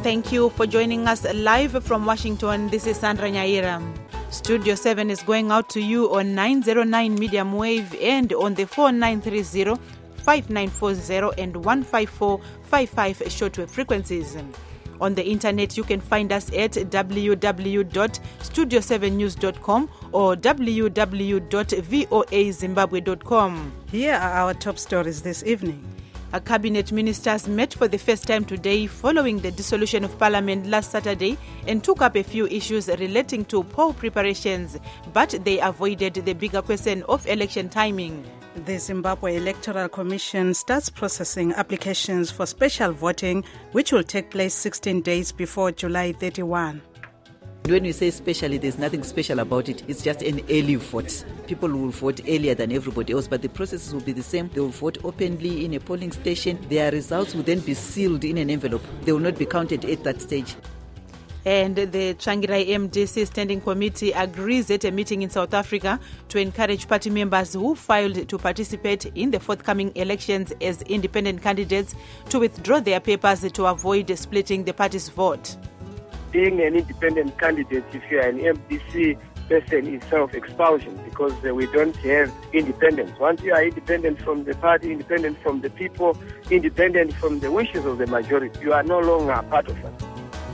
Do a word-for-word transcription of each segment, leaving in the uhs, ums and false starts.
Thank you for joining us live from Washington. This is Sandra Nyaira. Studio seven is going out to you on nine oh nine medium wave and on the four nine three zero, five nine four zero and one five four five five shortwave frequencies. On the internet, you can find us at w w w dot studio seven news dot com or w w w dot voa zimbabwe dot com. Here are our top stories this evening. Our cabinet ministers met for the first time today following the dissolution of parliament last Saturday and took up a few issues relating to poll preparations, but they avoided the bigger question of election timing. The Zimbabwe Electoral Commission starts processing applications for special voting, which will take place sixteen days before July thirty-first. When we say specially, there's nothing special about it. It's just an early vote. People will vote earlier than everybody else, but the processes will be the same. They will vote openly in a polling station. Their results will then be sealed in an envelope. They will not be counted at that stage. And the Tsvangirai M D C Standing Committee agrees at a meeting in South Africa to encourage party members who filed to participate in the forthcoming elections as independent candidates to withdraw their papers to avoid splitting the party's vote. Being an independent candidate, if you are an M D C person, is self-expulsion because uh, we don't have independence. Once you are independent from the party, independent from the people, independent from the wishes of the majority, you are no longer a part of us.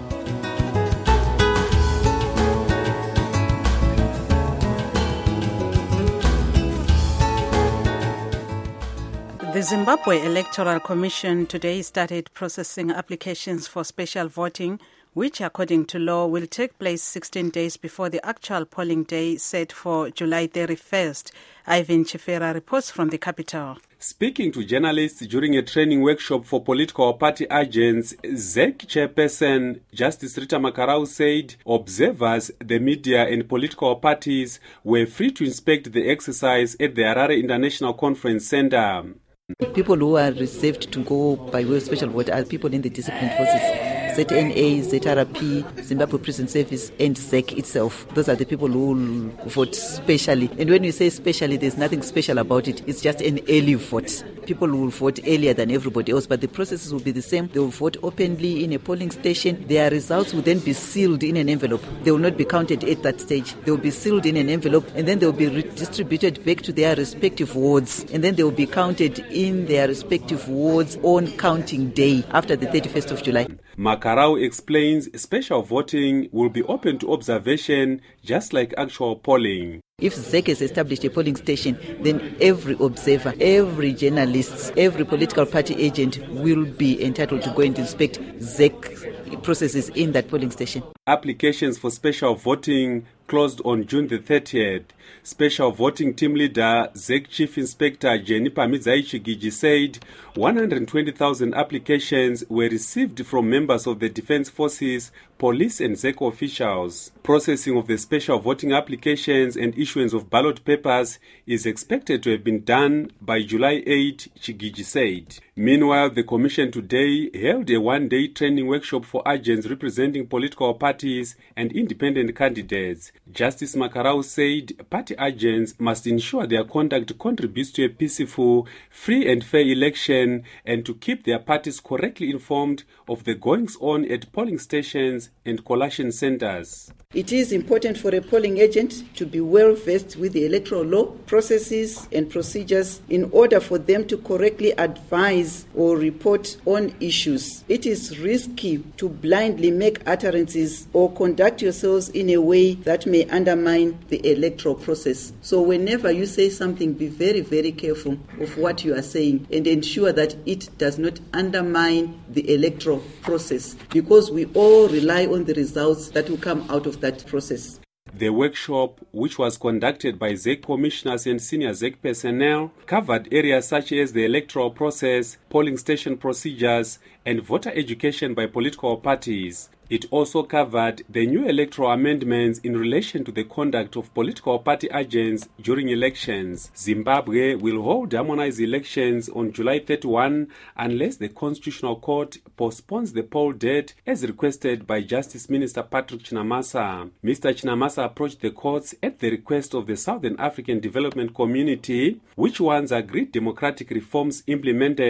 The Zimbabwe Electoral Commission today started processing applications for special voting, which according to law will take place sixteen days before the actual polling day set for July thirty-first. Ivan Chifera reports from the capital. Speaking to journalists during a training workshop for political party agents, Z E C chairperson Justice Rita Makarau said observers, the media and political parties were free to inspect the exercise at the Harare International Conference Center. People who are reserved to go by way of special vote are people in the disciplined forces, Z N A, Z R R P, Zimbabwe Prison Service and Z E C itself. Those are the people who vote specially. And when we say specially, there's nothing special about it. It's just an early vote. People will vote earlier than everybody else, but the processes will be the same. They will vote openly in a polling station. Their results will then be sealed in an envelope. They will not be counted at that stage. They will be sealed in an envelope and then they will be redistributed back to their respective wards. And then they will be counted in their respective wards on counting day after the thirty-first of July. Makarau explains special voting will be open to observation just like actual polling. If Z E C has established a polling station, then every observer, every journalist, every political party agent will be entitled to go and inspect Z E C processes in that polling station. Applications for special voting closed on June the thirtieth. Special voting team leader, Z E C Chief Inspector Jenny Pamidzai Chigiji said one hundred twenty thousand applications were received from members of the Defense Forces, police and Z E C officials. Processing of the special voting applications and issuance of ballot papers is expected to have been done by July eighth, Chigiji said. Meanwhile, the Commission today held a one-day training workshop for agents representing political parties and independent candidates. Justice Makarau said party agents must ensure their conduct contributes to a peaceful, free and fair election and to keep their parties correctly informed of the goings-on at polling stations and collation centers. It is important for a polling agent to be well versed with the electoral law, processes and procedures in order for them to correctly advise or report on issues. It is risky to blindly make utterances or conduct yourselves in a way that may undermine the electoral process. So whenever you say something, be very, very careful of what you are saying and ensure that it does not undermine the electoral process, because we all rely on the results that will come out of that process. The workshop, which was conducted by Z E C commissioners and senior Z E C personnel, covered areas such as the electoral process, polling station procedures, and voter education by political parties. It also covered the new electoral amendments in relation to the conduct of political party agents during elections. Zimbabwe will hold harmonized elections on July thirty-first unless the Constitutional Court postpones the poll date as requested by Justice Minister Patrick Chinamasa. Mister Chinamasa approached the courts at the request of the Southern African Development Community, which once agreed democratic reforms implemented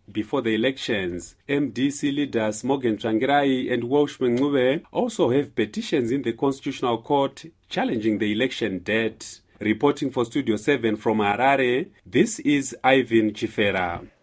before the elections. M D C leaders Morgan Tsvangirai and Walsh Mncube also have petitions in the Constitutional Court challenging the election date. Reporting for Studio seven from Harare, this is Ivan Chifera.